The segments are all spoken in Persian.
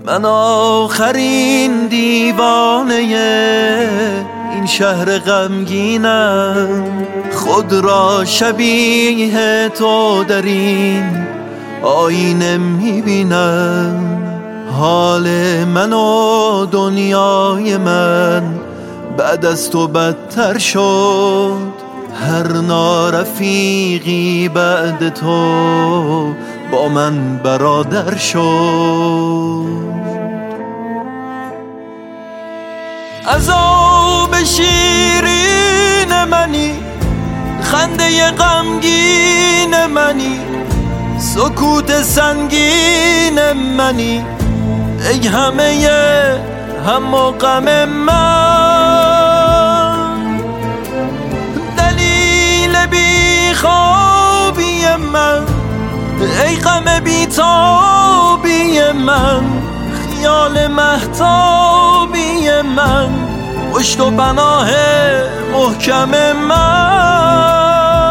من آخرین دیوانه این شهر غمگینم، خود را شبیه تو در این آینه میبینم. حال من و دنیای من بعد از تو بدتر شد، هر نارفیقی بعد تو با من برادر شد. عذاب شیرین منی، خنده غمگین منی، سکوت سنگین منی، ای همه هم و غم من، دلیل بی خوابی من، ای غم بی تابی من، خیال مهتابی من، پشت و پناه محکم من.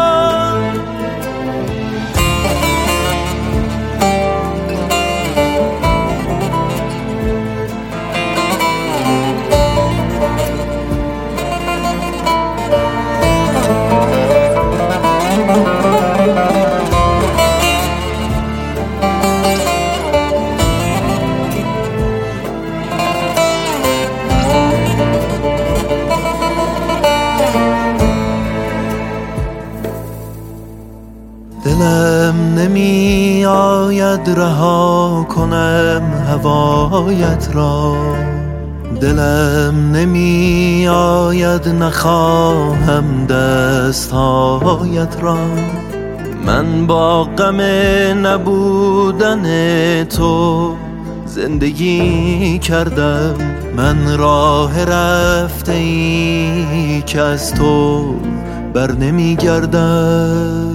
دلم نمی آید رها کنم هوایت را، دلم نمی آید نخواهم دستهایت را. من با غم نبودن تو زندگی کردم، من راه رفته ای که از تو بر نمی گردم.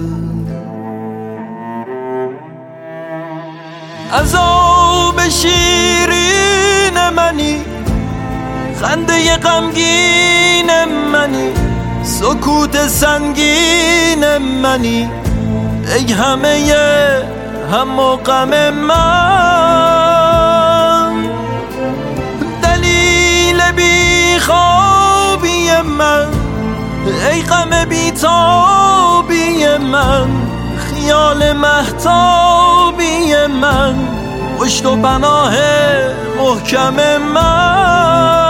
عذاب شیرین منی، خنده غمگین منی، سکوت سنگین منی، ای همه هم و غم من، دلیل بی خوابی من، ای غم بی تابی من، خیال مهتابی من، پشت و پناه محکم من.